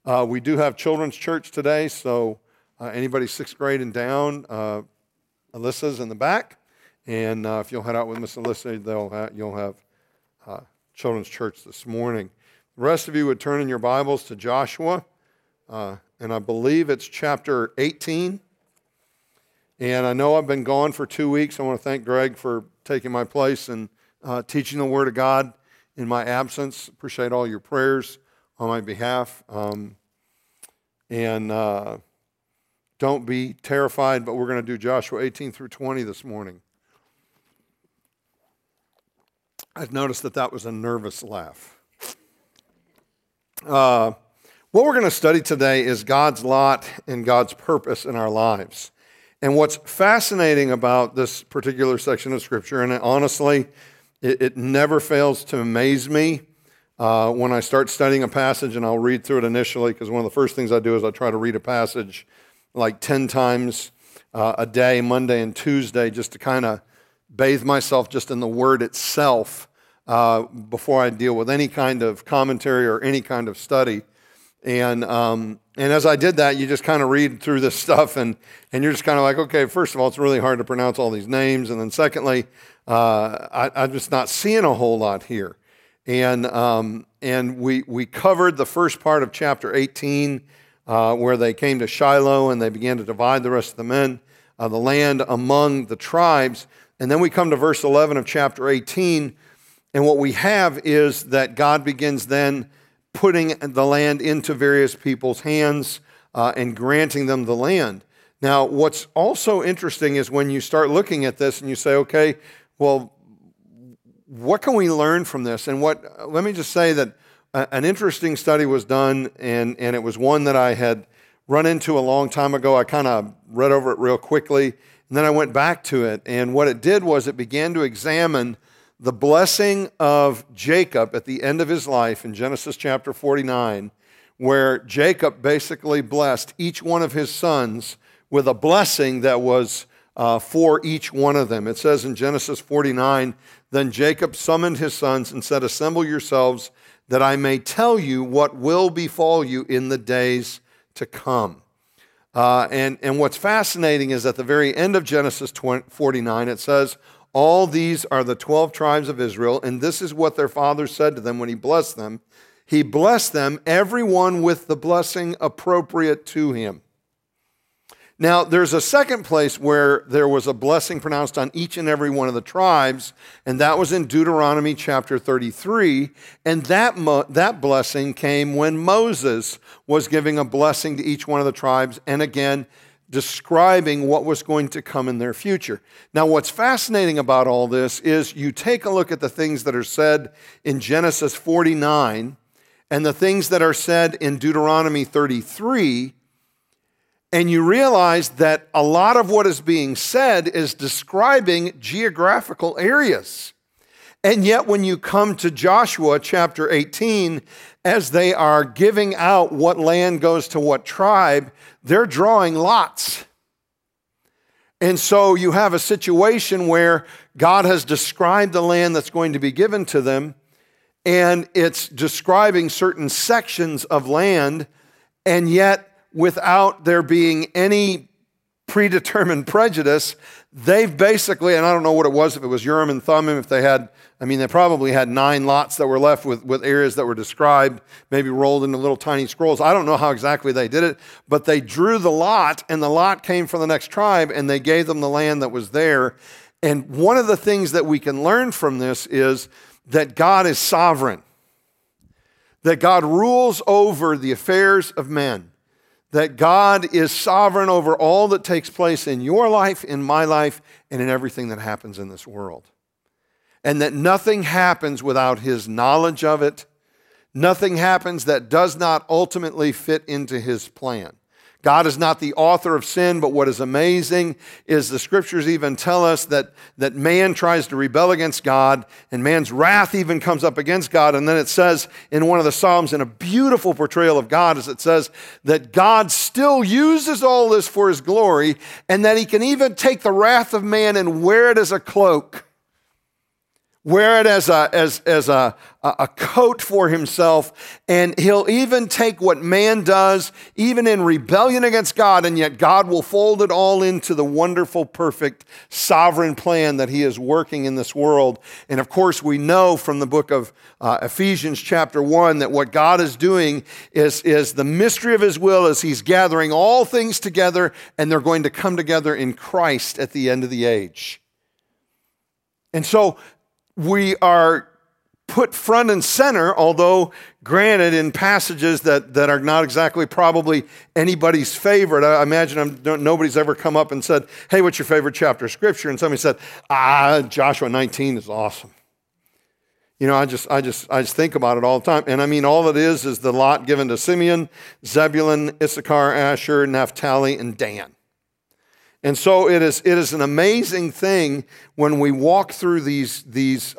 We do have children's church today, so anybody 6th grade and down, Alyssa's in the back. And if you'll head out with Miss Alyssa, you'll have children's church this morning. The rest of you would turn in your Bibles to Joshua, and I believe it's chapter 18. And I know I've been gone for 2 weeks. I want to thank Greg for taking my place and teaching the Word of God in my absence. Appreciate all your prayers on my behalf. Don't be terrified, but we're going to do Joshua 18 through 20 this morning. I've noticed that was a nervous laugh. What we're going to study today is God's lot and God's purpose in our lives. And what's fascinating about this particular section of Scripture, and honestly, it never fails to amaze me when I start studying a passage, and I'll read through it initially, because one of the first things I do is I try to read a passage like 10 times a day, Monday and Tuesday, just to kind of bathe myself just in the Word itself before I deal with any kind of commentary or any kind of study. And as I did that, you just kind of read through this stuff, and you're just kind of like, okay, first of all, it's really hard to pronounce all these names, and then secondly, I'm just not seeing a whole lot here. And we covered the first part of chapter 18, where they came to Shiloh and they began to divide the rest of the men, the land among the tribes. And then we come to verse 11 of chapter 18, and what we have is that God begins then putting the land into various people's hands and granting them the land. Now, what's also interesting is when you start looking at this and you say, okay, well, what can we learn from this? And let me just say that an interesting study was done, and it was one that I had run into a long time ago. I kind of read over it real quickly, and then I went back to it. And what it did was it began to examine the blessing of Jacob at the end of his life in Genesis chapter 49, where Jacob basically blessed each one of his sons with a blessing that was for each one of them. It says in Genesis 49, then Jacob summoned his sons and said, assemble yourselves that I may tell you what will befall you in the days to come. And what's fascinating is at the very end of Genesis 49, it says, all these are the 12 tribes of Israel, and this is what their father said to them when he blessed them. He blessed them, everyone with the blessing appropriate to him. Now, there's a second place where there was a blessing pronounced on each and every one of the tribes, and that was in Deuteronomy chapter 33, and that blessing came when Moses was giving a blessing to each one of the tribes, and again, describing what was going to come in their future. Now, what's fascinating about all this is you take a look at the things that are said in Genesis 49 and the things that are said in Deuteronomy 33, and you realize that a lot of what is being said is describing geographical areas. And yet when you come to Joshua chapter 18, as they are giving out what land goes to what tribe, they're drawing lots. And so you have a situation where God has described the land that's going to be given to them, and it's describing certain sections of land, and yet without there being any predetermined prejudice, they've basically, and I don't know what it was, if it was Urim and Thummim, if they had, they probably had 9 lots that were left with areas that were described, maybe rolled into little tiny scrolls. I don't know how exactly they did it, but they drew the lot, and the lot came from the next tribe, and they gave them the land that was there. And one of the things that we can learn from this is that God is sovereign, that God rules over the affairs of men, that God is sovereign over all that takes place in your life, in my life, and in everything that happens in this world. And that nothing happens without his knowledge of it. Nothing happens that does not ultimately fit into his plan. God is not the author of sin, but what is amazing is the scriptures even tell us that man tries to rebel against God, and man's wrath even comes up against God. And then it says in one of the Psalms, in a beautiful portrayal of God, as it says that God still uses all this for his glory, and that he can even take the wrath of man and wear it as a cloak. wear it as a coat for himself, and he'll even take what man does, even in rebellion against God, and yet God will fold it all into the wonderful, perfect, sovereign plan that he is working in this world. And of course, we know from the book of Ephesians chapter 1 that what God is doing is the mystery of his will as he's gathering all things together, and they're going to come together in Christ at the end of the age. And so we are put front and center, although granted in passages that are not exactly probably anybody's favorite. I imagine nobody's ever come up and said, hey, what's your favorite chapter of Scripture? And somebody said, Joshua 19 is awesome. You know, I just think about it all the time. And I mean, all it is the lot given to Simeon, Zebulun, Issachar, Asher, Naphtali, and Dan. And so it is an amazing thing when we walk through these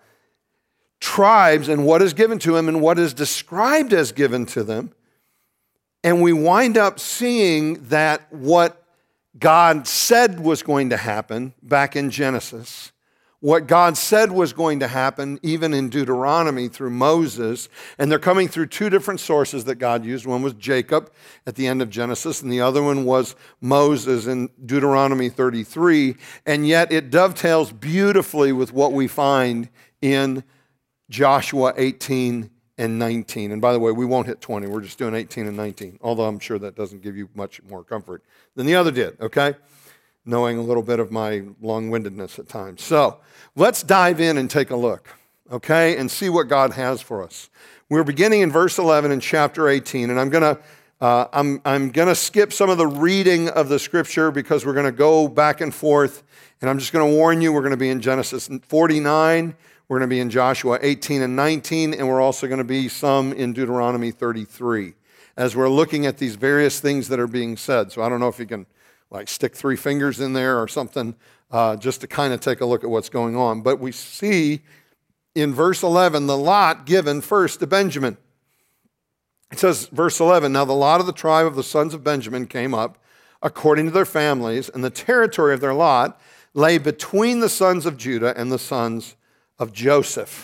tribes and what is given to them and what is described as given to them. And we wind up seeing that what God said was going to happen back in Genesis, what God said was going to happen even in Deuteronomy through Moses, and they're coming through two different sources that God used. One was Jacob at the end of Genesis, and the other one was Moses in Deuteronomy 33, and yet it dovetails beautifully with what we find in Joshua 18 and 19. And by the way, we won't hit 20. We're just doing 18 and 19, although I'm sure that doesn't give you much more comfort than the other did, okay? Knowing a little bit of my long-windedness at times. So let's dive in and take a look, okay, and see what God has for us. We're beginning in verse 11 in chapter 18, and I'm gonna skip some of the reading of the scripture because we're gonna go back and forth, and I'm just gonna warn you, we're gonna be in Genesis 49, we're gonna be in Joshua 18 and 19, and we're also gonna be some in Deuteronomy 33 as we're looking at these various things that are being said. So I don't know if you can like stick 3 fingers in there or something, just to kind of take a look at what's going on. But we see in verse 11, the lot given first to Benjamin. It says, verse 11, now the lot of the tribe of the sons of Benjamin came up according to their families, and the territory of their lot lay between the sons of Judah and the sons of Joseph.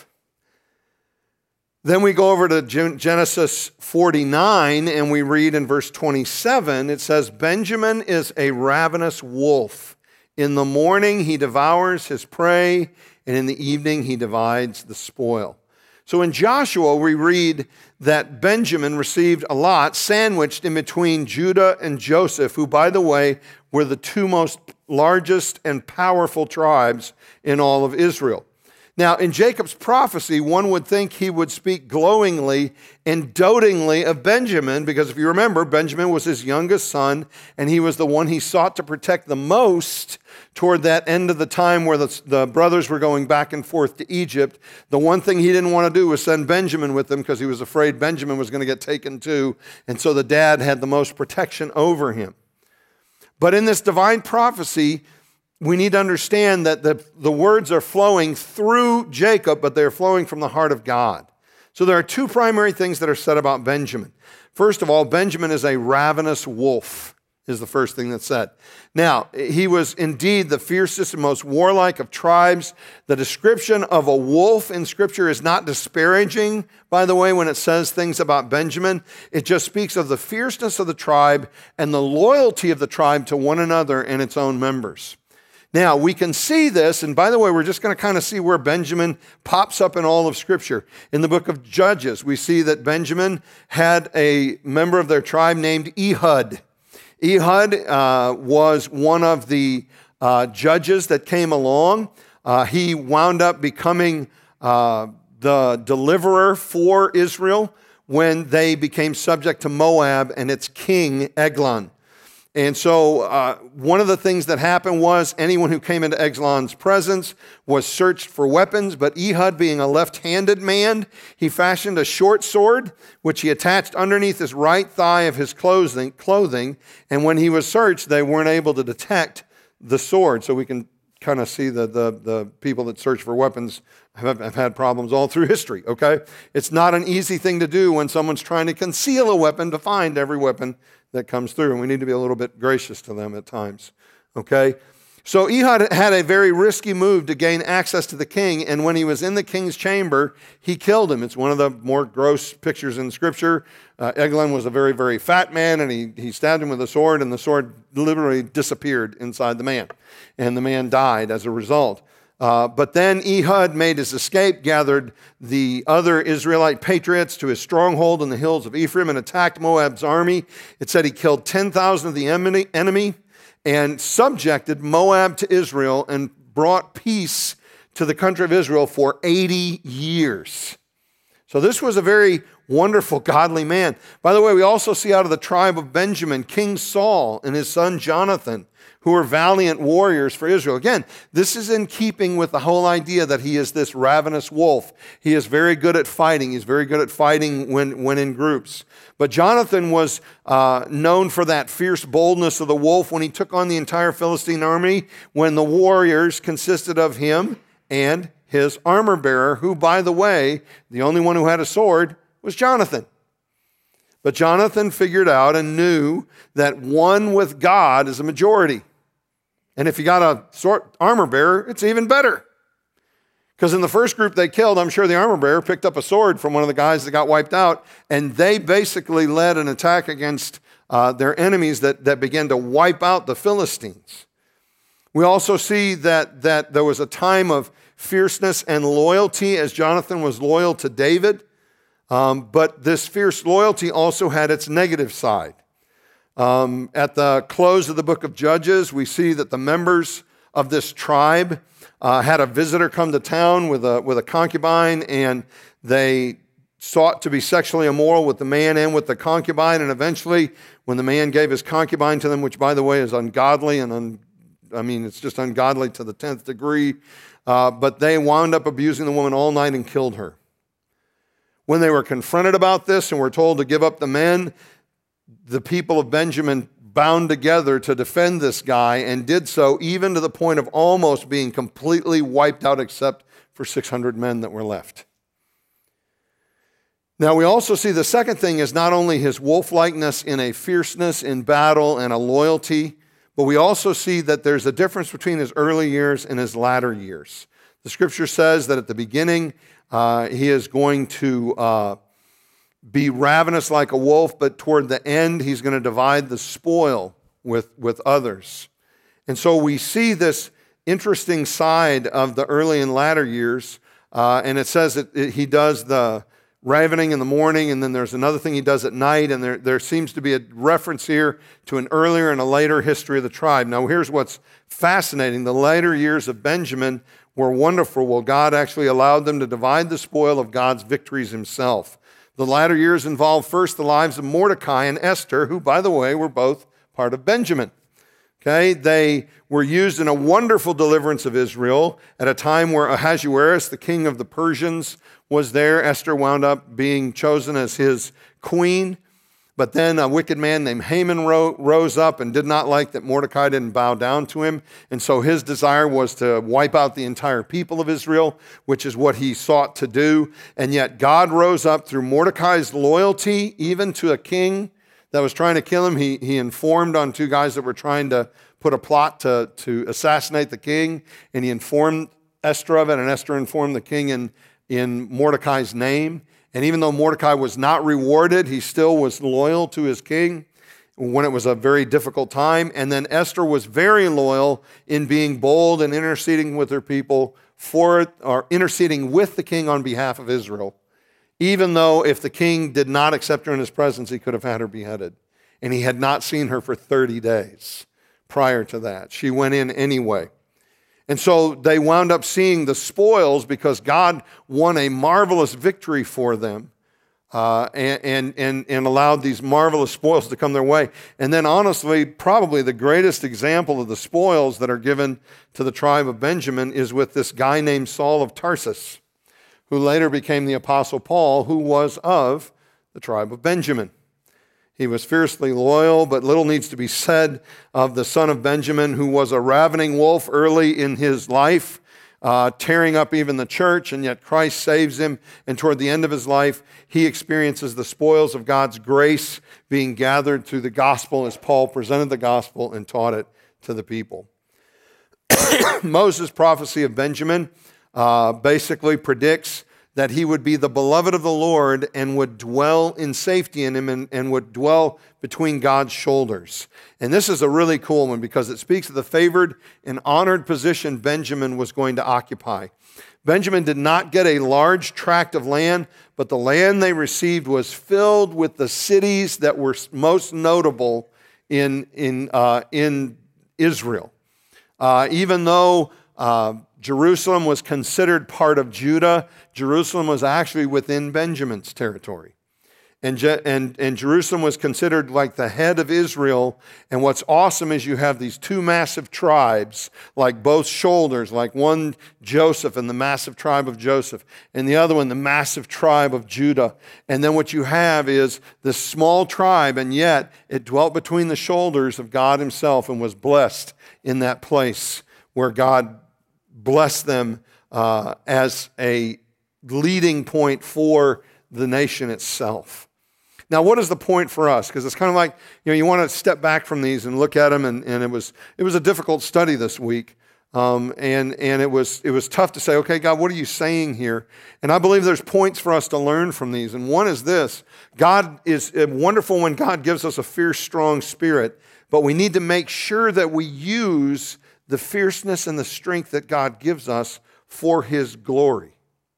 Then we go over to Genesis 49, and we read in verse 27, it says, Benjamin is a ravenous wolf. In the morning he devours his prey, and in the evening he divides the spoil. So in Joshua, we read that Benjamin received a lot sandwiched in between Judah and Joseph, who, by the way, were the two most largest and powerful tribes in all of Israel. Now, in Jacob's prophecy, one would think he would speak glowingly and dotingly of Benjamin, because if you remember, Benjamin was his youngest son, and he was the one he sought to protect the most toward that end of the time where the brothers were going back and forth to Egypt. The one thing he didn't want to do was send Benjamin with them because he was afraid Benjamin was going to get taken too, and so the dad had the most protection over him. But in this divine prophecy, we need to understand that the words are flowing through Jacob, but they're flowing from the heart of God. So there are 2 primary things that are said about Benjamin. First of all, Benjamin is a ravenous wolf, is the first thing that's said. Now, he was indeed the fiercest and most warlike of tribes. The description of a wolf in Scripture is not disparaging, by the way, when it says things about Benjamin. It just speaks of the fierceness of the tribe and the loyalty of the tribe to one another and its own members. Now, we can see this, and by the way, we're just going to kind of see where Benjamin pops up in all of Scripture. In the book of Judges, we see that Benjamin had a member of their tribe named Ehud. Ehud was one of the judges that came along. He wound up becoming the deliverer for Israel when they became subject to Moab and its king, Eglon. And so one of the things that happened was anyone who came into Eglon's presence was searched for weapons, but Ehud, being a left-handed man, he fashioned a short sword, which he attached underneath his right thigh of his clothing, and when he was searched, they weren't able to detect the sword. So we can kind of see that the people that search for weapons have had problems all through history, okay? It's not an easy thing to do when someone's trying to conceal a weapon to find every weapon that comes through, and we need to be a little bit gracious to them at times, okay? So Ehud had a very risky move to gain access to the king, and when he was in the king's chamber, he killed him. It's one of the more gross pictures in Scripture. Eglon was a very, very fat man, and he stabbed him with a sword, and the sword literally disappeared inside the man, and the man died as a result. But then Ehud made his escape, gathered the other Israelite patriots to his stronghold in the hills of Ephraim, and attacked Moab's army. It said he killed 10,000 of the enemy, and subjected Moab to Israel and brought peace to the country of Israel for 80 years. So this was a very wonderful, godly man. By the way, we also see out of the tribe of Benjamin, King Saul and his son Jonathan, who were valiant warriors for Israel. Again, this is in keeping with the whole idea that he is this ravenous wolf. He is very good at fighting. He's very good at fighting when in groups. But Jonathan was known for that fierce boldness of the wolf when he took on the entire Philistine army, when the warriors consisted of him and his armor bearer, who, by the way, the only one who had a sword was Jonathan. But Jonathan figured out and knew that one with God is a majority. And if you got a armor bearer, it's even better. Because in the first group they killed, I'm sure the armor bearer picked up a sword from one of the guys that got wiped out, and they basically led an attack against their enemies that began to wipe out the Philistines. We also see that there was a time of fierceness and loyalty as Jonathan was loyal to David, but this fierce loyalty also had its negative side. At the close of the book of Judges, we see that the members of this tribe had a visitor come to town with a concubine, and they sought to be sexually immoral with the man and with the concubine, and eventually, when the man gave his concubine to them, which, by the way, is ungodly, and it's just ungodly to the 10th degree, but they wound up abusing the woman all night and killed her. When they were confronted about this and were told to give up the men, the people of Benjamin bound together to defend this guy and did so even to the point of almost being completely wiped out except for 600 men that were left. Now we also see the second thing is not only his wolf-likeness in a fierceness in battle and a loyalty, but we also see that there's a difference between his early years and his latter years. The scripture says that at the beginning he is going to be ravenous like a wolf, but toward the end, he's going to divide the spoil with others. And so we see this interesting side of the early and latter years, and it says that he does the ravening in the morning, and then there's another thing he does at night, and there seems to be a reference here to an earlier and a later history of the tribe. Now, here's what's fascinating. The later years of Benjamin were wonderful. Well, God actually allowed them to divide the spoil of God's victories himself. The latter years involved first the lives of Mordecai and Esther, who, by the way, were both part of Benjamin. Okay, they were used in a wonderful deliverance of Israel at a time where Ahasuerus, the king of the Persians, was there. Esther wound up being chosen as his queen. But then a wicked man named Haman rose up and did not like that Mordecai didn't bow down to him. And so his desire was to wipe out the entire people of Israel, which is what he sought to do. And yet God rose up through Mordecai's loyalty, even to a king that was trying to kill him. He informed on two guys that were trying to put a plot to assassinate the king. And he informed Esther of it, and Esther informed the king in Mordecai's name. And even though Mordecai was not rewarded, he still was loyal to his king when it was a very difficult time. And then Esther was very loyal in being bold and interceding with her people or interceding with the king on behalf of Israel. Even though if the king did not accept her in his presence, he could have had her beheaded. And he had not seen her for 30 days prior to that. She went in anyway. And so they wound up seeing the spoils because God won a marvelous victory for them and allowed these marvelous spoils to come their way. And then honestly, probably the greatest example of the spoils that are given to the tribe of Benjamin is with this guy named Saul of Tarsus, who later became the Apostle Paul, who was of the tribe of Benjamin. He was fiercely loyal, but little needs to be said of the son of Benjamin, who was a ravening wolf early in his life, tearing up even the church, and yet Christ saves him. And toward the end of his life, he experiences the spoils of God's grace being gathered through the gospel as Paul presented the gospel and taught it to the people. Moses' prophecy of Benjamin basically predicts that he would be the beloved of the Lord and would dwell in safety in him and would dwell between God's shoulders. And this is a really cool one because it speaks of the favored and honored position Benjamin was going to occupy. Benjamin did not get a large tract of land, but the land they received was filled with the cities that were most notable in Israel. Even though Jerusalem was considered part of Judah, Jerusalem was actually within Benjamin's territory. And Jerusalem was considered like the head of Israel. And what's awesome is you have these two massive tribes, like both shoulders, like one Joseph and the massive tribe of Joseph, and the other one, the massive tribe of Judah. And then what you have is this small tribe, and yet it dwelt between the shoulders of God himself and was blessed in that place where God blessed them as a leading point for the nation itself. Now, what is the point for us? Because it's kind of like, you want to step back from these and look at them, and it was a difficult study this week, and it was tough to say, okay, God, what are you saying here? And I believe there's points for us to learn from these, and one is this: God is wonderful when God gives us a fierce, strong spirit, but we need to make sure that we use the fierceness and the strength that God gives us for his glory.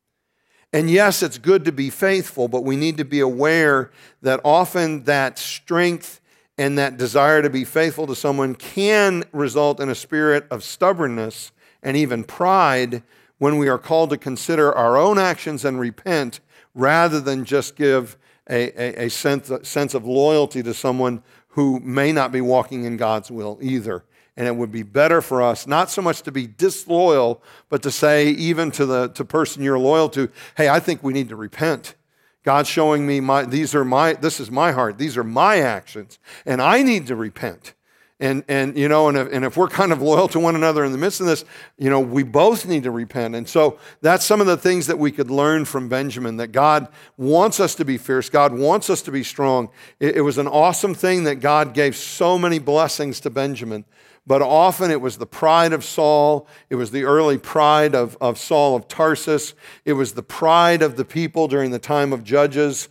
And yes, it's good to be faithful, but we need to be aware that often that strength and that desire to be faithful to someone can result in a spirit of stubbornness and even pride when we are called to consider our own actions and repent rather than just give a sense of loyalty to someone who may not be walking in God's will either. And it would be better for us not so much to be disloyal, but to say even to the person you're loyal to, hey, I think we need to repent. God's showing me this is my heart, these are my actions, and I need to repent. And if we're kind of loyal to one another in the midst of this, we both need to repent. And so that's some of the things that we could learn from Benjamin, that God wants us to be fierce. God wants us to be strong. It was an awesome thing that God gave so many blessings to Benjamin. But often it was the pride of Saul. It was the early pride of Saul of Tarsus. It was the pride of the people during the time of Judges,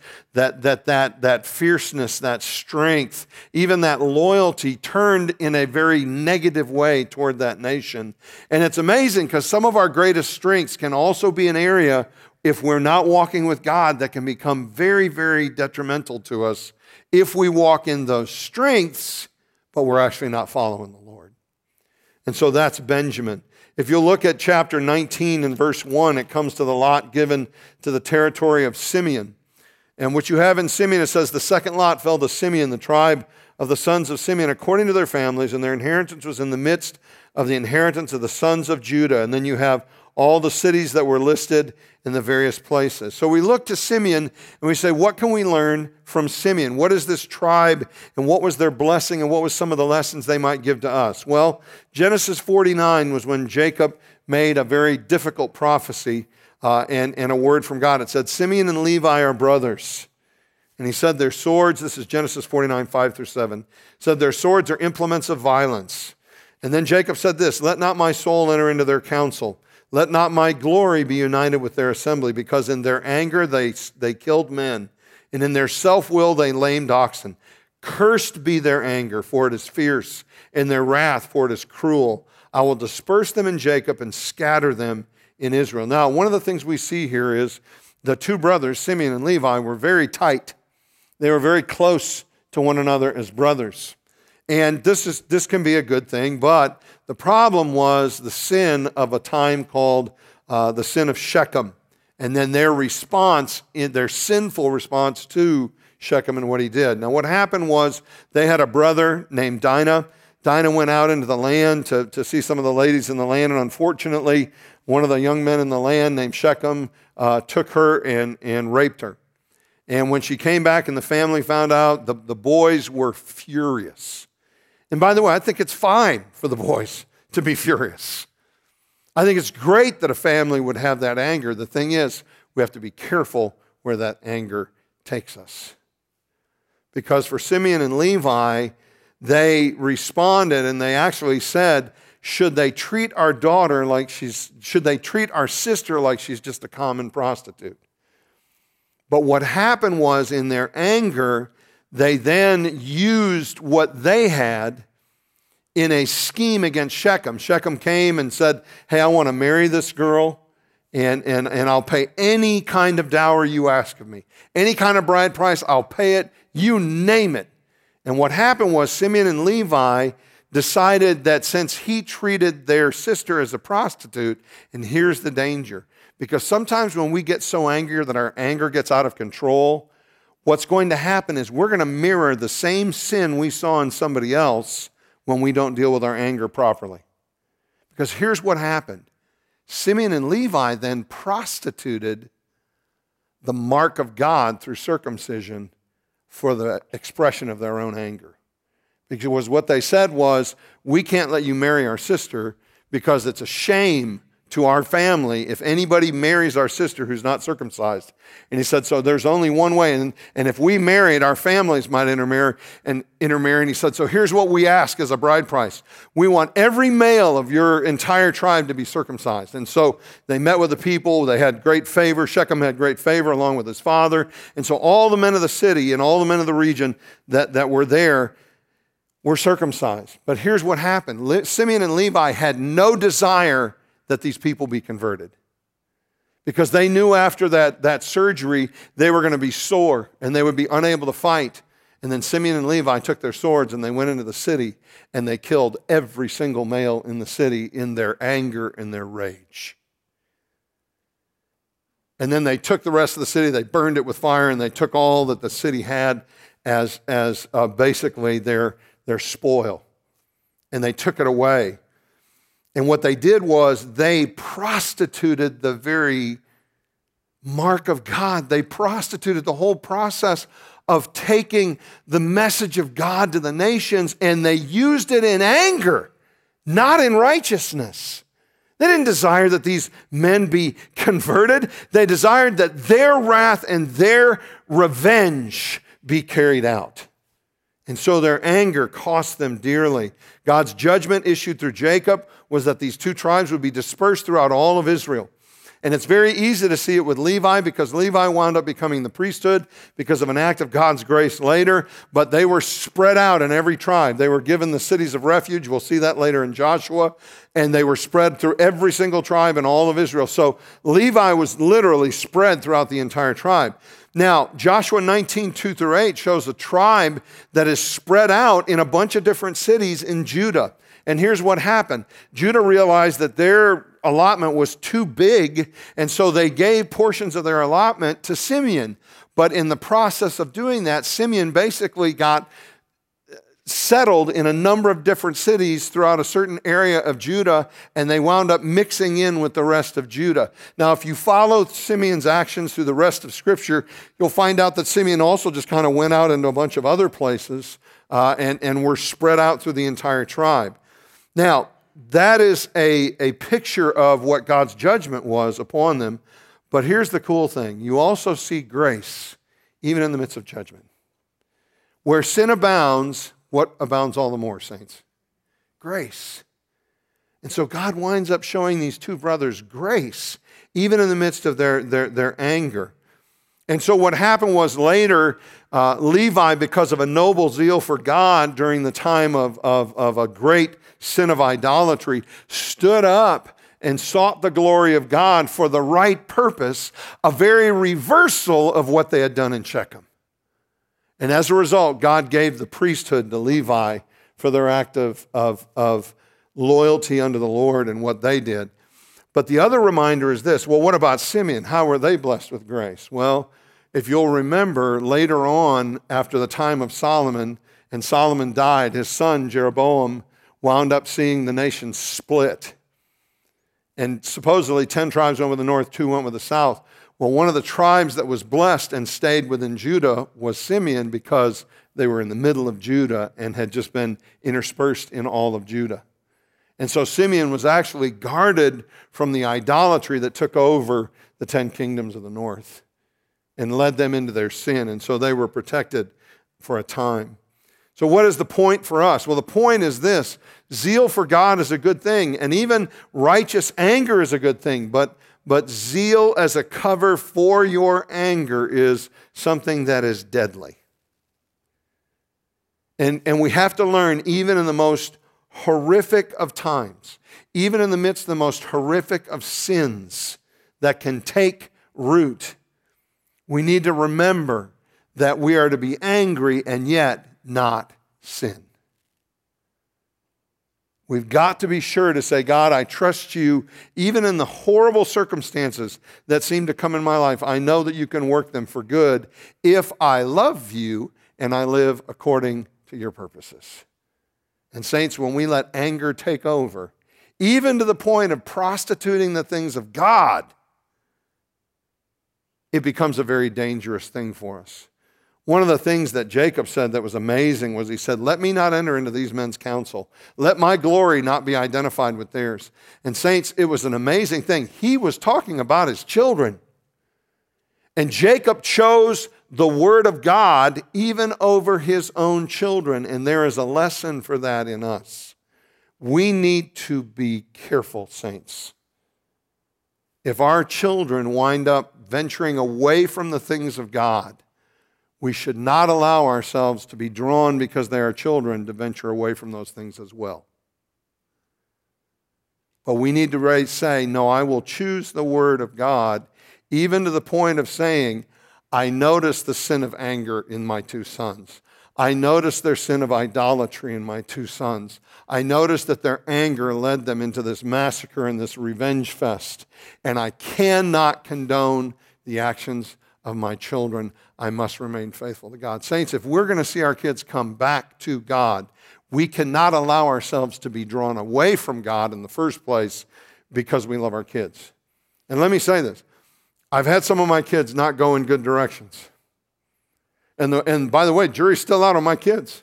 that fierceness, that strength, even that loyalty turned in a very negative way toward that nation. And it's amazing because some of our greatest strengths can also be an area, if we're not walking with God, that can become very, very detrimental to us if we walk in those strengths, but we're actually not following the Lord. And so that's Benjamin. If you look at chapter 19 and verse 1, it comes to the lot given to the territory of Simeon. And what you have in Simeon, it says, the second lot fell to Simeon, the tribe of the sons of Simeon, according to their families, and their inheritance was in the midst of the inheritance of the sons of Judah. And then you have all the cities that were listed in the various places. So we look to Simeon and we say, what can we learn from Simeon? What is this tribe and what was their blessing and what was some of the lessons they might give to us? Well, Genesis 49 was when Jacob made a very difficult prophecy and a word from God. It said, Simeon and Levi are brothers. And he said their swords, this is Genesis 49, 5-7, said their swords are implements of violence. And then Jacob said this, let not my soul enter into their counsel. Let not my glory be united with their assembly, because in their anger they killed men, and in their self-will they lamed oxen. Cursed be their anger, for it is fierce, and their wrath, for it is cruel. I will disperse them in Jacob and scatter them in Israel. Now, one of the things we see here is the two brothers, Simeon and Levi, were very tight. They were very close to one another as brothers. And this can be a good thing, but the problem was the sin of a time called the sin of Shechem, and then their response, their sinful response to Shechem and what he did. Now, what happened was they had a brother named Dinah. Dinah went out into the land to see some of the ladies in the land, and unfortunately, one of the young men in the land named Shechem took her and raped her. And when she came back and the family found out, the boys were furious. And by the way, I think it's fine for the boys to be furious. I think it's great that a family would have that anger. The thing is, we have to be careful where that anger takes us. Because for Simeon and Levi, they responded and they actually said, should they treat our should they treat our sister like she's just a common prostitute? But what happened was, in their anger, they then used what they had in a scheme against Shechem. Shechem came and said, hey, I want to marry this girl, and I'll pay any kind of dowry you ask of me. Any kind of bride price, I'll pay it. You name it. And what happened was, Simeon and Levi decided that since he treated their sister as a prostitute, and here's the danger, because sometimes when we get so angry that our anger gets out of control, what's going to happen is we're going to mirror the same sin we saw in somebody else when we don't deal with our anger properly. Because here's what happened. Simeon and Levi then prostituted the mark of God through circumcision for the expression of their own anger. Because what they said was, we can't let you marry our sister because it's a shame to our family if anybody marries our sister who's not circumcised. And he said, so there's only one way. And if we married, our families might intermarry. And he said, so here's what we ask as a bride price. We want every male of your entire tribe to be circumcised. And so they met with the people. They had great favor. Shechem had great favor along with his father. And so all the men of the city and all the men of the region that were there were circumcised. But here's what happened. Simeon and Levi had no desire that these people be converted, because they knew after that surgery they were going to be sore and they would be unable to fight. And then Simeon and Levi took their swords and they went into the city and they killed every single male in the city in their anger and their rage. And then they took the rest of the city, they burned it with fire, and they took all that the city had as basically their spoil, and they took it away. And what they did was they prostituted the very mark of God. They prostituted the whole process of taking the message of God to the nations, and they used it in anger, not in righteousness. They didn't desire that these men be converted. They desired that their wrath and their revenge be carried out. And so their anger cost them dearly. God's judgment issued through Jacob was that these two tribes would be dispersed throughout all of Israel. And it's very easy to see it with Levi, because Levi wound up becoming the priesthood because of an act of God's grace later, but they were spread out in every tribe. They were given the cities of refuge. We'll see that later in Joshua. And they were spread through every single tribe in all of Israel. So Levi was literally spread throughout the entire tribe. Now, Joshua 19, 2-8 shows a tribe that is spread out in a bunch of different cities in Judah. And here's what happened. Judah realized that their allotment was too big, and so they gave portions of their allotment to Simeon. But in the process of doing that, Simeon basically got settled in a number of different cities throughout a certain area of Judah, and they wound up mixing in with the rest of Judah. Now, if you follow Simeon's actions through the rest of Scripture, you'll find out that Simeon also just kind of went out into a bunch of other places and were spread out through the entire tribe. Now, that is a picture of what God's judgment was upon them. But here's the cool thing. You also see grace, even in the midst of judgment. Where sin abounds, what abounds all the more, saints? Grace. And so God winds up showing these two brothers grace, even in the midst of their anger. And so what happened was later, Levi, because of a noble zeal for God during the time of a great sin of idolatry, stood up and sought the glory of God for the right purpose, a very reversal of what they had done in Shechem. And as a result, God gave the priesthood to Levi for their act of loyalty unto the Lord and what they did. But the other reminder is this. Well, what about Simeon? How were they blessed with grace? Well, if you'll remember, later on, after the time of Solomon, and Solomon died, his son Jeroboam wound up seeing the nation split. And supposedly 10 tribes went with the north, 2 went with the south. Well, one of the tribes that was blessed and stayed within Judah was Simeon, because they were in the middle of Judah and had just been interspersed in all of Judah. And so Simeon was actually guarded from the idolatry that took over the 10 kingdoms of the north and led them into their sin. And so they were protected for a time. So what is the point for us? Well, the point is this. Zeal for God is a good thing, and even righteous anger is a good thing, but zeal as a cover for your anger is something that is deadly. And we have to learn, even in the most horrific of times, even in the midst of the most horrific of sins that can take root, we need to remember that we are to be angry and yet not sin. We've got to be sure to say, God, I trust you even in the horrible circumstances that seem to come in my life. I know that you can work them for good if I love you and I live according to your purposes. And saints, when we let anger take over, even to the point of prostituting the things of God, it becomes a very dangerous thing for us. One of the things that Jacob said that was amazing was he said, let me not enter into these men's counsel. Let my glory not be identified with theirs. And saints, it was an amazing thing. He was talking about his children. And Jacob chose the word of God even over his own children. And there is a lesson for that in us. We need to be careful, saints. If our children wind up venturing away from the things of God, we should not allow ourselves to be drawn because they are children to venture away from those things as well. But we need to say, no, I will choose the word of God, even to the point of saying, I notice the sin of anger in my two sons. I notice their sin of idolatry in my two sons. I notice that their anger led them into this massacre and this revenge fest. And I cannot condone the actions of my children. I must remain faithful to God. Saints, if we're going to see our kids come back to God, we cannot allow ourselves to be drawn away from God in the first place because we love our kids. And let me say this. I've had some of my kids not go in good directions. And by the way, jury's still out on my kids.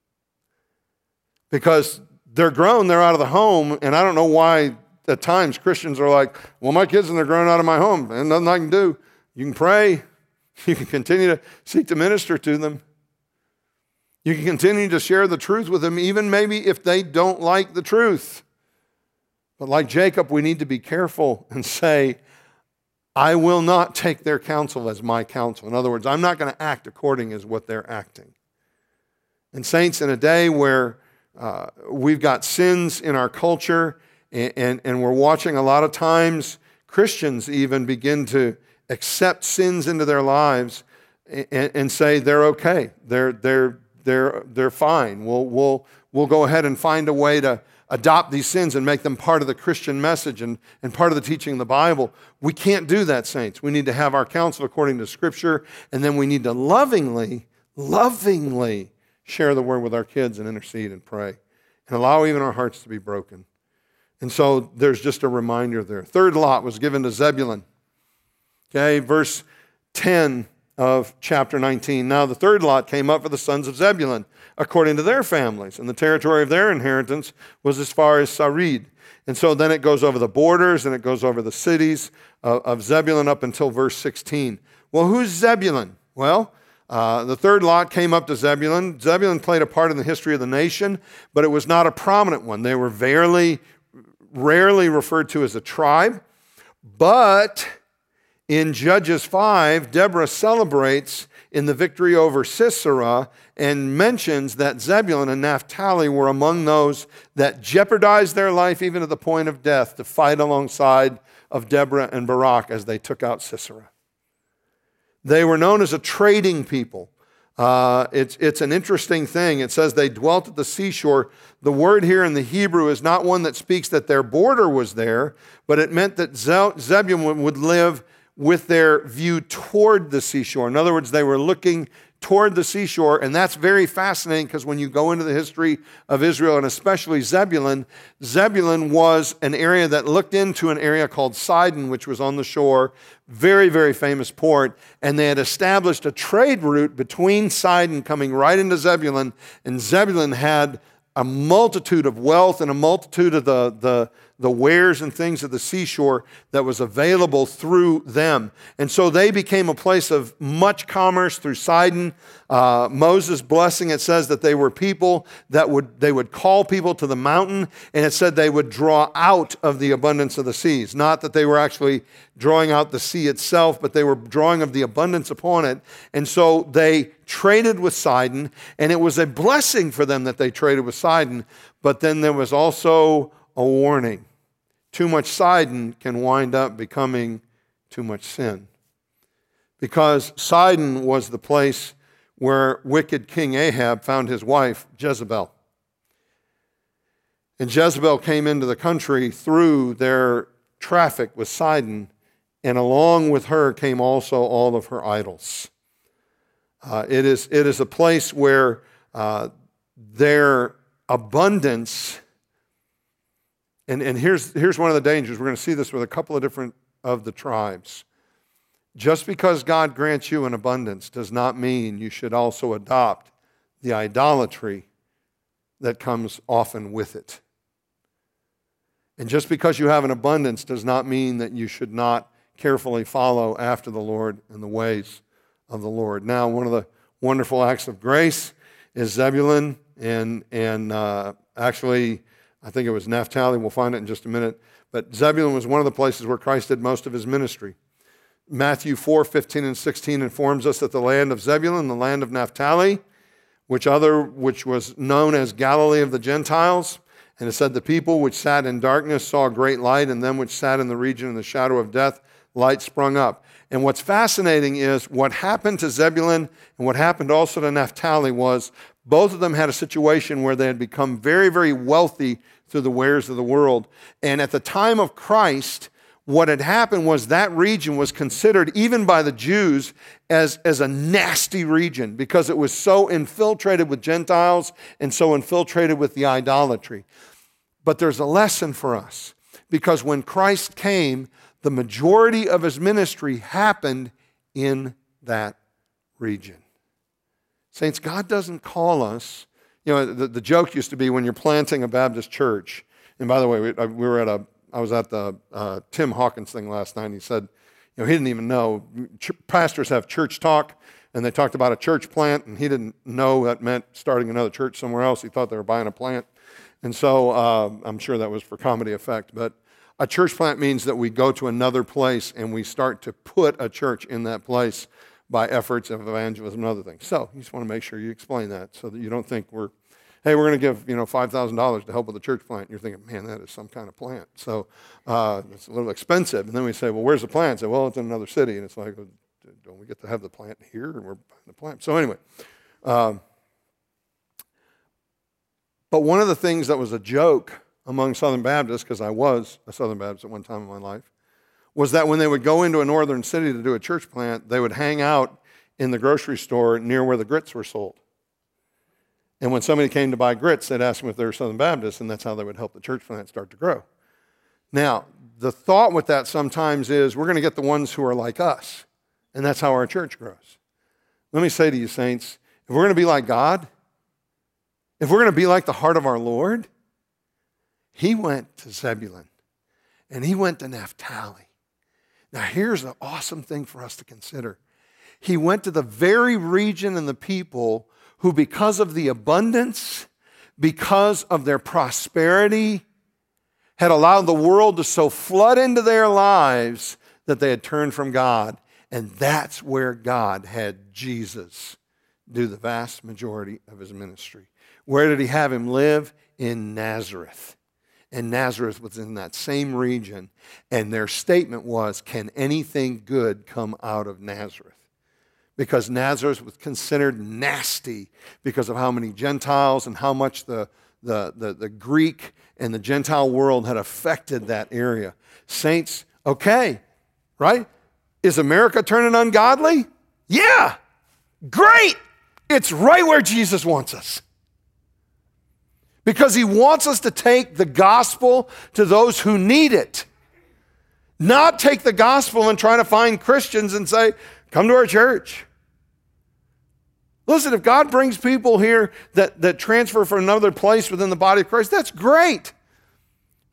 Because they're grown, they're out of the home, and I don't know why at times Christians are like, well, my kids and they're grown out of my home, and nothing I can do. You can pray. You can continue to seek to minister to them. You can continue to share the truth with them, even maybe if they don't like the truth. But like Jacob, we need to be careful and say, I will not take their counsel as my counsel. In other words, I'm not going to act according as what they're acting. And saints, in a day where we've got sins in our culture and we're watching a lot of times Christians even begin to accept sins into their lives and say they're okay, they're fine. We'll go ahead and find a way to adopt these sins and make them part of the Christian message and part of the teaching of the Bible. We can't do that, saints. We need to have our counsel according to Scripture, and then we need to lovingly share the word with our kids and intercede and pray and allow even our hearts to be broken. And so there's just a reminder there. Third lot was given to Zebulun. Okay, verse 10 of chapter 19. Now the third lot came up for the sons of Zebulun, according to their families, and the territory of their inheritance was as far as Sarid. And so then it goes over the borders, and it goes over the cities of Zebulun up until verse 16. Well, who's Zebulun? Well, the third lot came up to Zebulun. Zebulun played a part in the history of the nation, but it was not a prominent one. They were rarely referred to as a tribe, but in Judges 5, Deborah celebrates in the victory over Sisera and mentions that Zebulun and Naphtali were among those that jeopardized their life even to the point of death to fight alongside of Deborah and Barak as they took out Sisera. They were known as a trading people. It's an interesting thing. It says they dwelt at the seashore. The word here in the Hebrew is not one that speaks that their border was there, but it meant that Zebulun would live with their view toward the seashore. In other words, they were looking toward the seashore, and that's very fascinating because when you go into the history of Israel, and especially Zebulun, Zebulun was an area that looked into an area called Sidon, which was on the shore, very, very famous port, and they had established a trade route between Sidon coming right into Zebulun, and Zebulun had a multitude of wealth and a multitude of the wares and things of the seashore that was available through them. And so they became a place of much commerce through Sidon. Moses' blessing, it says that they were people that they would call people to the mountain, and it said they would draw out of the abundance of the seas. Not that they were actually drawing out the sea itself, but they were drawing of the abundance upon it. And so they traded with Sidon, and it was a blessing for them that they traded with Sidon. But then there was also a warning. Too much Sidon can wind up becoming too much sin. Because Sidon was the place where wicked King Ahab found his wife, Jezebel. And Jezebel came into the country through their traffic with Sidon, and along with her came also all of her idols. It is a place where their abundance, and here's one of the dangers. We're going to see this with a couple of different of the tribes. Just because God grants you an abundance does not mean you should also adopt the idolatry that comes often with it. And just because you have an abundance does not mean that you should not carefully follow after the Lord and the ways of the Lord. Now, one of the wonderful acts of grace is Zebulun and actually, I think it was Naphtali. We'll find it in just a minute. But Zebulun was one of the places where Christ did most of his ministry. Matthew 4:15 and 16 informs us that the land of Zebulun, the land of Naphtali, which was known as Galilee of the Gentiles, and it said the people which sat in darkness saw a great light, and them which sat in the region of the shadow of death, light sprung up. And what's fascinating is what happened to Zebulun and what happened also to Naphtali was both of them had a situation where they had become very, very wealthy through the wares of the world. And at the time of Christ, what had happened was that region was considered, even by the Jews, as a nasty region because it was so infiltrated with Gentiles and so infiltrated with the idolatry. But there's a lesson for us because when Christ came, the majority of his ministry happened in that region. Saints, God doesn't call us. You know, the joke used to be when you're planting a Baptist church, and by the way, I was at the Tim Hawkins thing last night, and he said, you know, he didn't even know. Pastors have church talk, and they talked about a church plant, and he didn't know that meant starting another church somewhere else. He thought they were buying a plant. And so I'm sure that was for comedy effect, but a church plant means that we go to another place and we start to put a church in that place by efforts of evangelism and other things. So you just want to make sure you explain that so that you don't think we're going to give $5,000 to help with a church plant. You're thinking, man, that is some kind of plant. So it's a little expensive. And then we say, well, where's the plant? Say, well, it's in another city. And it's like, well, don't we get to have the plant here? And we're buying the plant. So anyway, but one of the things that was a joke among Southern Baptists, because I was a Southern Baptist at one time in my life, was that when they would go into a northern city to do a church plant, they would hang out in the grocery store near where the grits were sold. And when somebody came to buy grits, they'd ask them if they were Southern Baptists, and that's how they would help the church plant start to grow. Now, the thought with that sometimes is we're going to get the ones who are like us, and that's how our church grows. Let me say to you, saints, if we're going to be like God, if we're going to be like the heart of our Lord, he went to Zebulun, and he went to Naphtali. Now, here's the awesome thing for us to consider. He went to the very region and the people who, because of the abundance, because of their prosperity, had allowed the world to so flood into their lives that they had turned from God. And that's where God had Jesus do the vast majority of his ministry. Where did he have him live? In Nazareth. And Nazareth was in that same region. And their statement was, can anything good come out of Nazareth? Because Nazareth was considered nasty because of how many Gentiles and how much the Greek and the Gentile world had affected that area. Saints, okay, right? Is America turning ungodly? Yeah, great. It's right where Jesus wants us. Because he wants us to take the gospel to those who need it. Not take the gospel and try to find Christians and say, come to our church. Listen, if God brings people here that transfer from another place within the body of Christ, that's great.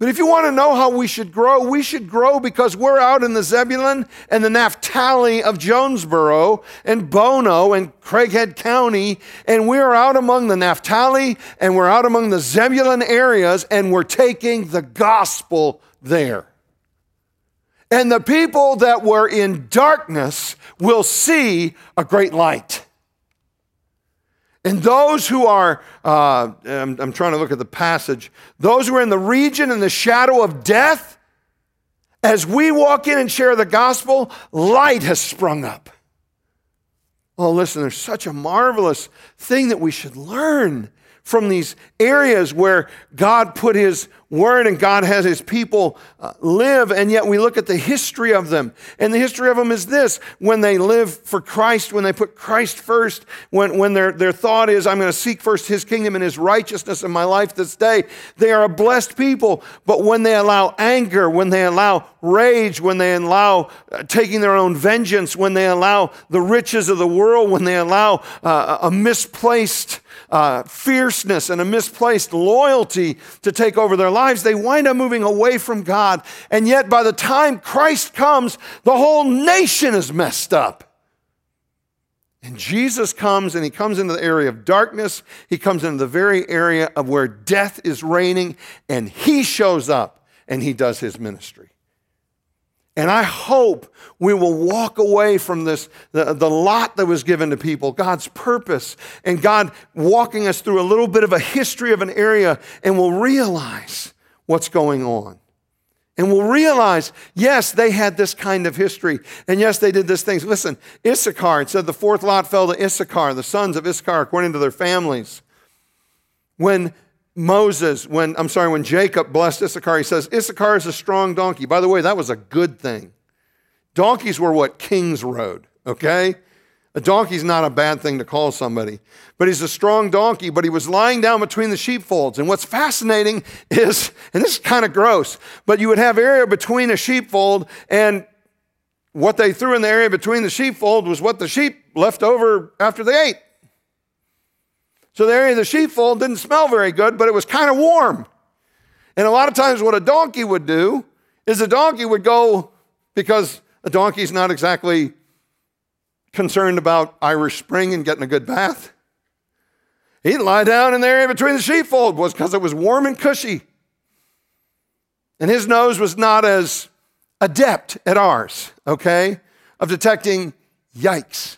But if you want to know how we should grow because we're out in the Zebulun and the Naphtali of Jonesboro and Bono and Craighead County, and we're out among the Naphtali and we're out among the Zebulun areas, and we're taking the gospel there. And the people that were in darkness will see a great light. And those who are, I'm trying to look at the passage, those who are in the region and the shadow of death, as we walk in and share the gospel, light has sprung up. Oh, listen, there's such a marvelous thing that we should learn from these areas where God put his word and God has his people live, and yet we look at the history of them. And the history of them is this: when they live for Christ, when they put Christ first, when their thought is, I'm going to seek first his kingdom and his righteousness in my life this day, they are a blessed people. But when they allow anger, when they allow rage, when they allow taking their own vengeance, when they allow the riches of the world, when they allow a misplaced fierceness and a misplaced loyalty to take over their lives, they wind up moving away from God. And yet by the time Christ comes, the whole nation is messed up. And Jesus comes, and he comes into the area of darkness. He comes into the very area of where death is reigning, and he shows up and he does his ministry. And I hope we will walk away from this, the lot that was given to people, God's purpose, and God walking us through a little bit of a history of an area, and we'll realize what's going on. And we'll realize, yes, they had this kind of history, and yes, they did these things. Listen, Issachar, it said the fourth lot fell to Issachar, the sons of Issachar according to their families. When Jacob blessed Issachar, he says, Issachar is a strong donkey. By the way, that was a good thing. Donkeys were what kings rode, okay? A donkey's not a bad thing to call somebody. But he's a strong donkey, but he was lying down between the sheepfolds. And what's fascinating is, and this is kind of gross, but you would have area between a sheepfold, and what they threw in the area between the sheepfold was what the sheep left over after they ate. So the area of the sheepfold didn't smell very good, but it was kind of warm. And a lot of times what a donkey would do is a donkey would go, because a donkey's not exactly concerned about Irish Spring and getting a good bath. He'd lie down in the area between the sheepfold, was because it was warm and cushy. And his nose was not as adept at ours, okay, of detecting yikes.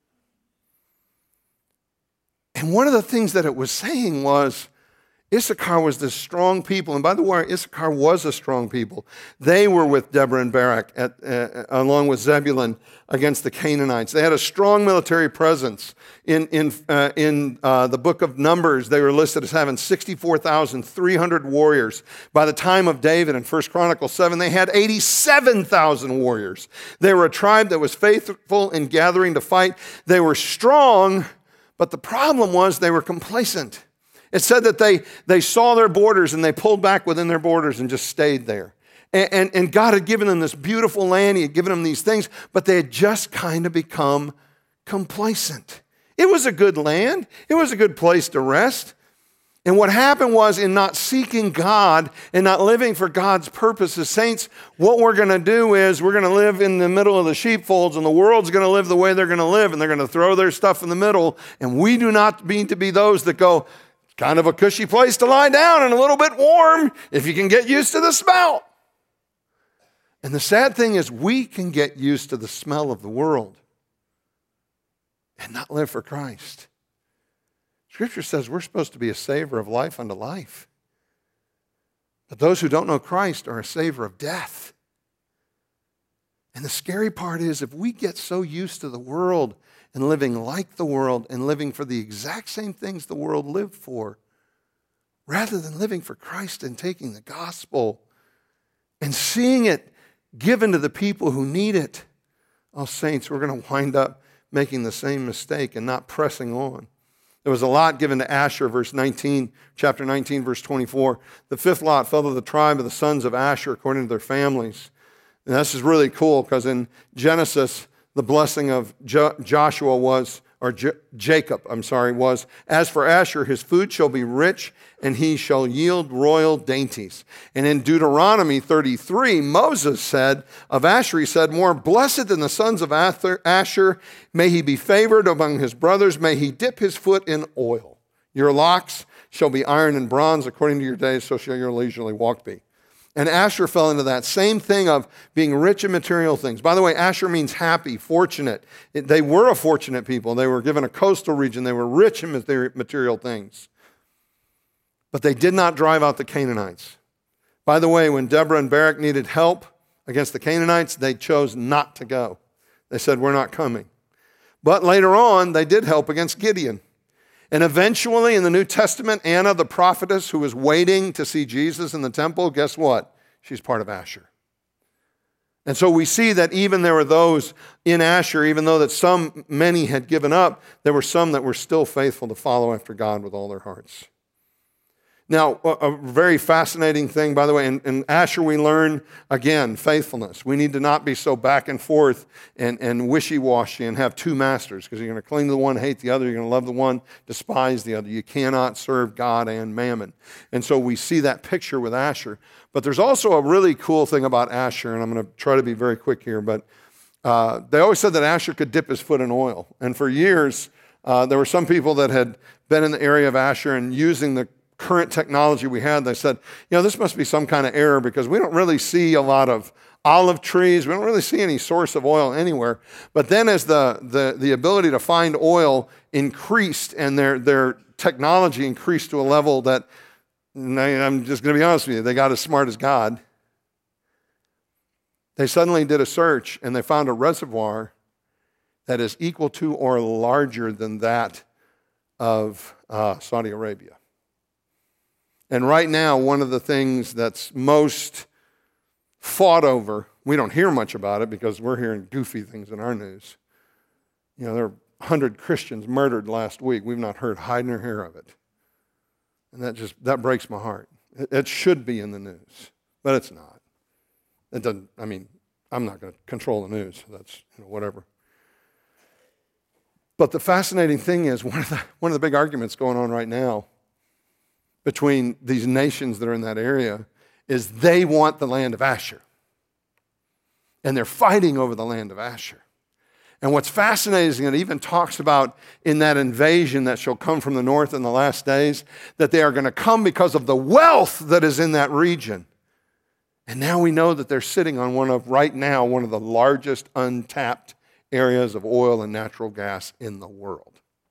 And one of the things that it was saying was, Issachar was this strong people. And by the way, Issachar was a strong people. They were with Deborah and Barak, along with Zebulun, against the Canaanites. They had a strong military presence. In the book of Numbers, they were listed as having 64,300 warriors. By the time of David in 1 Chronicles 7, they had 87,000 warriors. They were a tribe that was faithful in gathering to fight. They were strong, but the problem was they were complacent. It said that they saw their borders and they pulled back within their borders and just stayed there. And God had given them this beautiful land. He had given them these things, but they had just kind of become complacent. It was a good land. It was a good place to rest. And what happened was, in not seeking God and not living for God's purposes, saints, what we're going to do is we're going to live in the middle of the sheepfolds, and the world's going to live the way they're going to live, and they're going to throw their stuff in the middle. And we do not mean to be those that go, kind of a cushy place to lie down and a little bit warm if you can get used to the smell. And the sad thing is, we can get used to the smell of the world and not live for Christ. Scripture says we're supposed to be a savor of life unto life. But those who don't know Christ are a savor of death. And the scary part is, if we get so used to the world and living like the world and living for the exact same things the world lived for, rather than living for Christ and taking the gospel and seeing it given to the people who need it, oh, saints, we're going to wind up making the same mistake and not pressing on. There was a lot given to Asher, chapter 19, verse 24. The fifth lot fell to the tribe of the sons of Asher according to their families. And this is really cool, because in Genesis, the blessing of Joshua was Jacob, was, as for Asher, his food shall be rich, and he shall yield royal dainties. And in Deuteronomy 33, Moses said of Asher, he said, more blessed than the sons of Asher, may he be favored among his brothers, may he dip his foot in oil. Your locks shall be iron and bronze, according to your days, so shall your leisurely walk be. And Asher fell into that same thing of being rich in material things. By the way, Asher means happy, fortunate. They were a fortunate people. They were given a coastal region. They were rich in material things. But they did not drive out the Canaanites. By the way, when Deborah and Barak needed help against the Canaanites, they chose not to go. They said, we're not coming. But later on, they did help against Gideon. And eventually, in the New Testament, Anna, the prophetess who was waiting to see Jesus in the temple, guess what? She's part of Asher. And so we see that even there were those in Asher, even though that many had given up, there were some that were still faithful to follow after God with all their hearts. Now, a very fascinating thing, by the way, in Asher we learn, again, faithfulness. We need to not be so back and forth and wishy-washy and have two masters, because you're going to cling to the one, hate the other. You're going to love the one, despise the other. You cannot serve God and mammon. And so we see that picture with Asher. But there's also a really cool thing about Asher, and I'm going to try to be very quick here, but they always said that Asher could dip his foot in oil. And for years, there were some people that had been in the area of Asher and using the current technology we had, they said, this must be some kind of error because we don't really see a lot of olive trees. We don't really see any source of oil anywhere. But then as the ability to find oil increased and their technology increased to a level that, I'm just going to be honest with you, they got as smart as God. They suddenly did a search and they found a reservoir that is equal to or larger than that of Saudi Arabia. And right now, one of the things that's most fought over, we don't hear much about it because we're hearing goofy things in our news. There were 100 Christians murdered last week. We've not heard hide nor hair of it. And that breaks my heart. It should be in the news, but it's not. It doesn't, I'm not going to control the news, so that's, whatever. But the fascinating thing is, one of the big arguments going on right now between these nations that are in that area is they want the land of Asher. And they're fighting over the land of Asher. And what's fascinating is it even talks about in that invasion that shall come from the north in the last days, that they are going to come because of the wealth that is in that region. And now we know that they're sitting on one of the largest untapped areas of oil and natural gas in the world.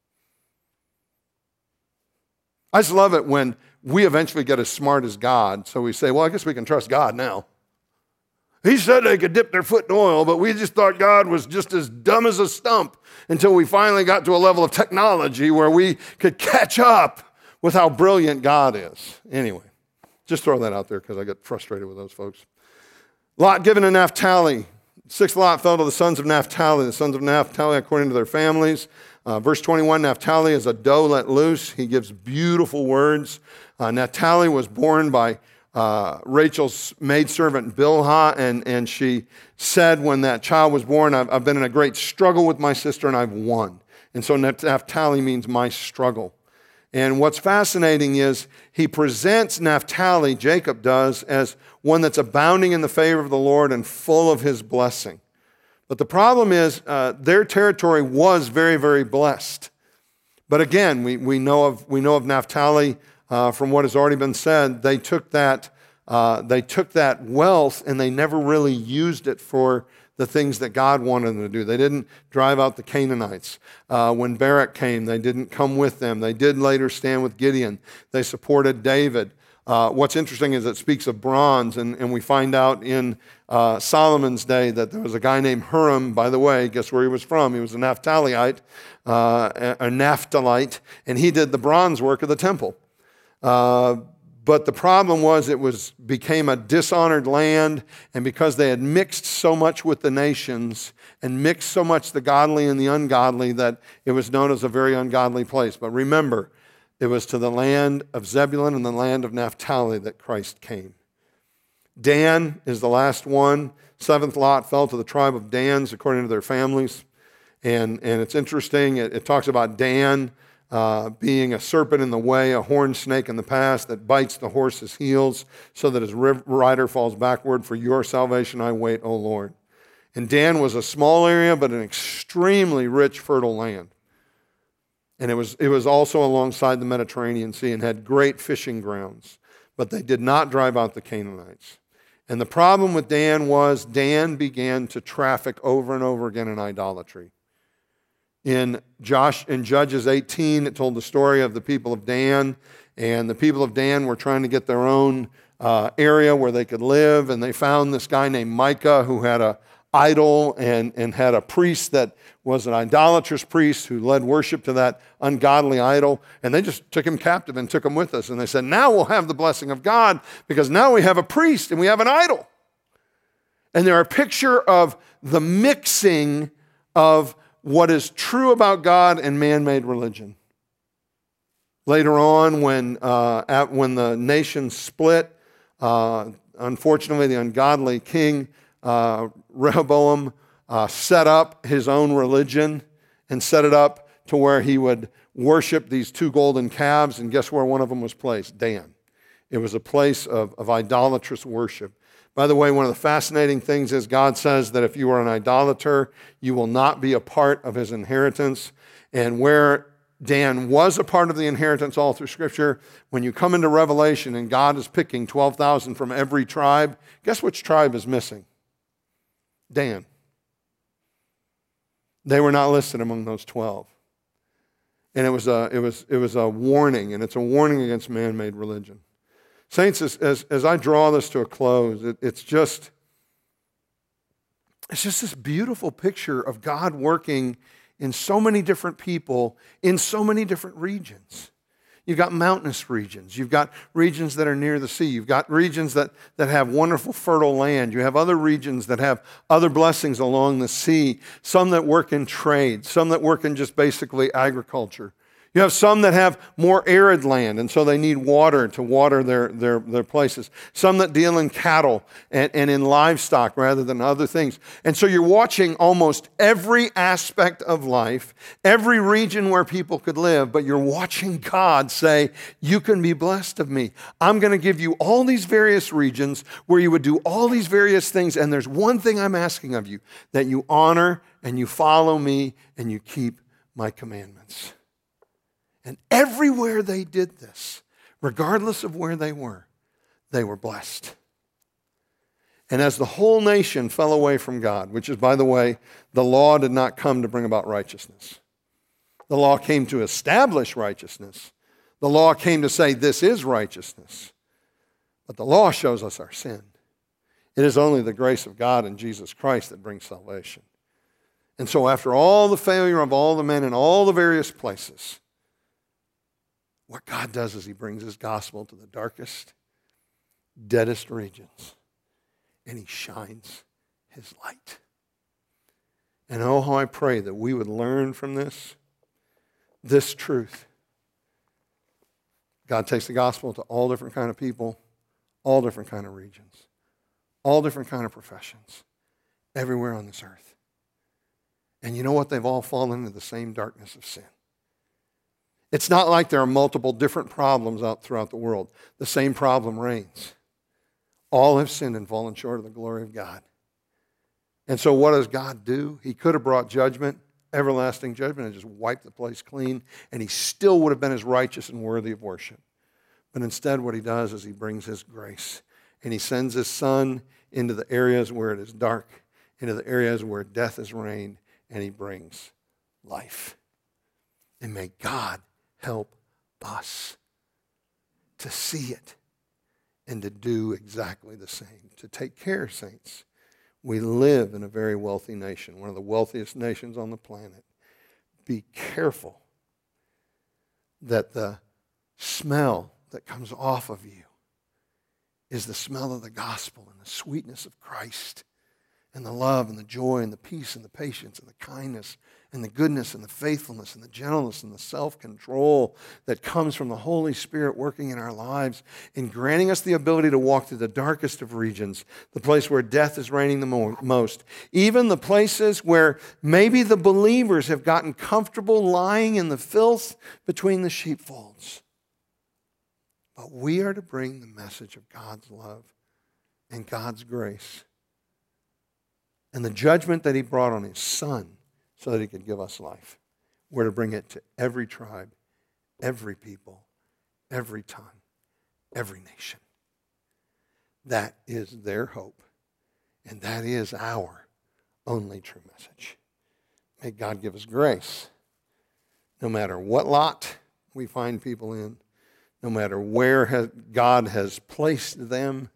I just love it when we eventually get as smart as God, so we say, well, I guess we can trust God now. He said they could dip their foot in oil, but we just thought God was just as dumb as a stump until we finally got to a level of technology where we could catch up with how brilliant God is. Anyway, just throw that out there because I get frustrated with those folks. Lot given to Naphtali. Sixth lot fell to the sons of Naphtali. The sons of Naphtali according to their families. Verse 21, Naphtali is a doe let loose. He gives beautiful words. Naphtali was born by Rachel's maidservant Bilhah, and she said when that child was born, I've been in a great struggle with my sister and I've won. And so Naphtali means my struggle. And what's fascinating is he presents Naphtali, Jacob does, as one that's abounding in the favor of the Lord and full of his blessing. But the problem is their territory was very, very blessed. But again, we know of Naphtali from what has already been said. They took that wealth and they never really used it for the things that God wanted them to do. They didn't drive out the Canaanites. When Barak came, they didn't come with them. They did later stand with Gideon. They supported David. What's interesting is it speaks of bronze, and we find out in Solomon's day that there was a guy named Huram. By the way, guess where he was from? He was a Naphtaliite, and he did the bronze work of the temple. But the problem was it became a dishonored land, and because they had mixed so much with the nations and mixed so much the godly and the ungodly that it was known as a very ungodly place. But remember, it was to the land of Zebulun and the land of Naphtali that Christ came. Dan is the last one. Seventh lot fell to the tribe of Dans according to their families. And it's interesting, it talks about Dan being a serpent in the way, a horned snake in the past that bites the horse's heels so that his rider falls backward. For your salvation I wait, O Lord. And Dan was a small area, but an extremely rich, fertile land. And it was also alongside the Mediterranean Sea and had great fishing grounds. But they did not drive out the Canaanites. And the problem with Dan was Dan began to traffic over and over again in idolatry. In Judges 18, it told the story of the people of Dan, and the people of Dan were trying to get their own area where they could live, and they found this guy named Micah who had an idol and had a priest that was an idolatrous priest who led worship to that ungodly idol, and they just took him captive and took him with us, and they said, now we'll have the blessing of God because now we have a priest and we have an idol. And they're a picture of the mixing of what is true about God and man-made religion. Later on, when the nation split, unfortunately, the ungodly king Rehoboam set up his own religion and set it up to where he would worship these two golden calves, and guess where one of them was placed? Dan. It was a place of idolatrous worship. By the way, one of the fascinating things is God says that if you are an idolater, you will not be a part of his inheritance. And where Dan was a part of the inheritance all through Scripture, when you come into Revelation and God is picking 12,000 from every tribe, guess which tribe is missing? Dan. They were not listed among those 12. And it was a warning, and it's a warning against man-made religion. Saints, as I draw this to a close, it's just this beautiful picture of God working in so many different people in so many different regions. You've got mountainous regions. You've got regions that are near the sea. You've got regions that have wonderful fertile land. You have other regions that have other blessings along the sea, some that work in trade, some that work in just basically agriculture. You have some that have more arid land, and so they need water to water their places. Some that deal in cattle and in livestock rather than other things. And so you're watching almost every aspect of life, every region where people could live, but you're watching God say, you can be blessed of me. I'm going to give you all these various regions where you would do all these various things, and there's one thing I'm asking of you, that you honor and you follow me and you keep my commandments. And everywhere they did this, regardless of where they were blessed. And as the whole nation fell away from God, which is, by the way, the law did not come to bring about righteousness. The law came to establish righteousness. The law came to say this is righteousness. But the law shows us our sin. It is only the grace of God in Jesus Christ that brings salvation. And so after all the failure of all the men in all the various places, what God does is he brings his gospel to the darkest, deadest regions, and he shines his light. And oh, how I pray that we would learn from this truth. God takes the gospel to all different kind of people, all different kind of regions, all different kind of professions, everywhere on this earth. And you know what? They've all fallen into the same darkness of sin. It's not like there are multiple different problems out throughout the world. The same problem reigns. All have sinned and fallen short of the glory of God. And so what does God do? He could have brought judgment, everlasting judgment, and just wiped the place clean, and he still would have been as righteous and worthy of worship. But instead what he does is he brings his grace, and he sends his Son into the areas where it is dark, into the areas where death has reigned, and he brings life. And may God help us to see it and to do exactly the same. To take care, saints. We live in a very wealthy nation, one of the wealthiest nations on the planet. Be careful that the smell that comes off of you is the smell of the gospel and the sweetness of Christ and the love and the joy and the peace and the patience and the kindness and the goodness and the faithfulness and the gentleness and the self-control that comes from the Holy Spirit working in our lives and granting us the ability to walk through the darkest of regions, the place where death is reigning the most, even the places where maybe the believers have gotten comfortable lying in the filth between the sheepfolds. But we are to bring the message of God's love and God's grace and the judgment that he brought on his Son so that he could give us life. We're to bring it to every tribe, every people, every tongue, every nation. That is their hope, and that is our only true message. May God give us grace, no matter what lot we find people in, no matter where God has placed them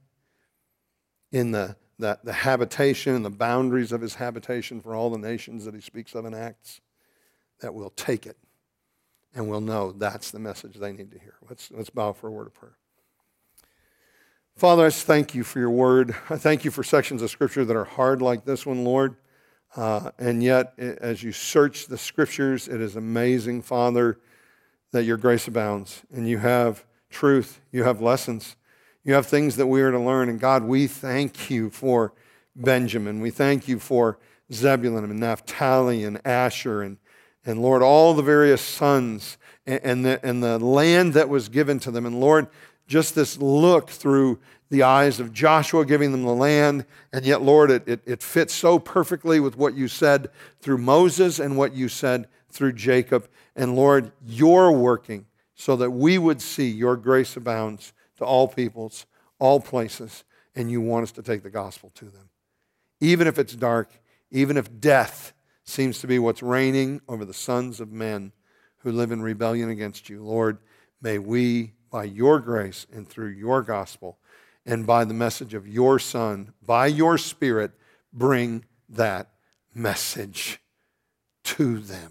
in the habitation and the boundaries of his habitation for all the nations that he speaks of in Acts, that we'll take it and we'll know that's the message they need to hear. Let's bow for a word of prayer. Father, I just thank you for your word. I thank you for sections of Scripture that are hard like this one, Lord. And yet, as you search the Scriptures, it is amazing, Father, that your grace abounds. And you have truth. You have lessons. You have things that we are to learn. And God, we thank you for Benjamin. We thank you for Zebulun and Naphtali and Asher and Lord, all the various sons and the land that was given to them. And Lord, just this look through the eyes of Joshua giving them the land, and yet, Lord, it fits so perfectly with what you said through Moses and what you said through Jacob. And Lord, you're working so that we would see your grace abounds to all peoples, all places, and you want us to take the gospel to them. Even if it's dark, even if death seems to be what's reigning over the sons of men who live in rebellion against you, Lord, may we, by your grace and through your gospel and by the message of your Son, by your Spirit, bring that message to them.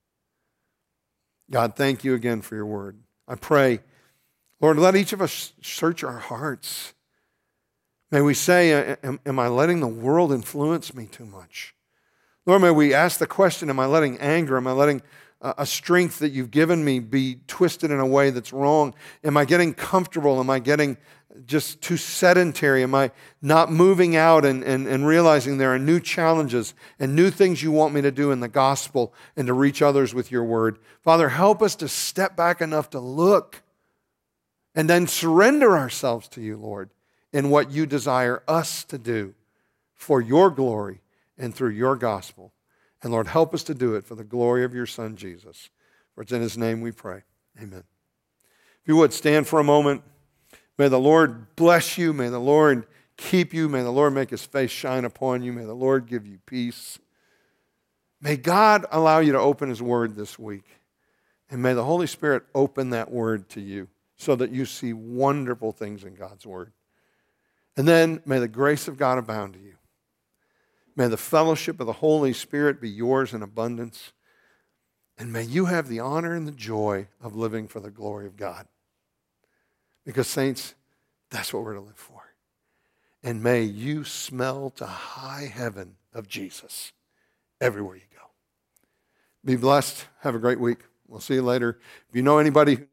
God, thank you again for your word. I pray, Lord, let each of us search our hearts. May we say, am I letting the world influence me too much? Lord, may we ask the question, am I letting anger, am I letting a strength that you've given me be twisted in a way that's wrong? Am I getting comfortable? Am I getting just too sedentary? Am I not moving out and realizing there are new challenges and new things you want me to do in the gospel and to reach others with your word? Father, help us to step back enough to look and then surrender ourselves to you, Lord, in what you desire us to do for your glory and through your gospel. And Lord, help us to do it for the glory of your Son, Jesus. For it's in his name we pray. Amen. If you would, stand for a moment. May the Lord bless you. May the Lord keep you. May the Lord make his face shine upon you. May the Lord give you peace. May God allow you to open his word this week. And may the Holy Spirit open that word to you so that you see wonderful things in God's word. And then may the grace of God abound to you. May the fellowship of the Holy Spirit be yours in abundance. And may you have the honor and the joy of living for the glory of God. Because, saints, that's what we're to live for. And may you smell to high heaven of Jesus everywhere you go. Be blessed. Have a great week. We'll see you later. If you know anybody